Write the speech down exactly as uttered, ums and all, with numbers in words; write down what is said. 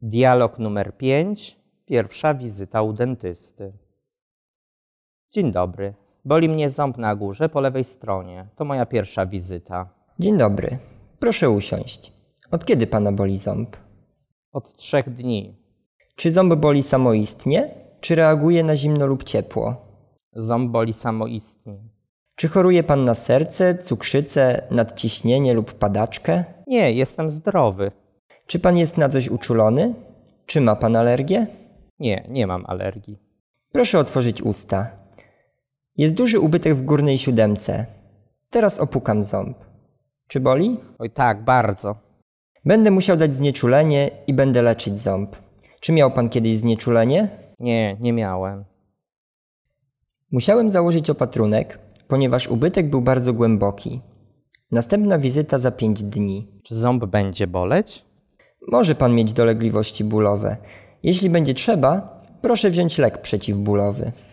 Dialog numer pięć. Pierwsza wizyta u dentysty. Dzień dobry. Boli mnie ząb na górze po lewej stronie. To moja pierwsza wizyta. Dzień dobry. Proszę usiąść. Od kiedy pana boli ząb? Od trzech dni. Czy ząb boli samoistnie, czy reaguje na zimno lub ciepło? Ząb boli samoistnie. Czy choruje pan na serce, cukrzycę, nadciśnienie lub padaczkę? Nie, jestem zdrowy. Czy pan jest na coś uczulony? Czy ma pan alergię? Nie, nie mam alergii. Proszę otworzyć usta. Jest duży ubytek w górnej siódemce. Teraz opukam ząb. Czy boli? Oj tak, bardzo. Będę musiał dać znieczulenie i będę leczyć ząb. Czy miał pan kiedyś znieczulenie? Nie, nie miałem. Musiałem założyć opatrunek, ponieważ ubytek był bardzo głęboki. Następna wizyta za pięć dni. Czy ząb będzie boleć? Może pan mieć dolegliwości bólowe. Jeśli będzie trzeba, proszę wziąć lek przeciwbólowy.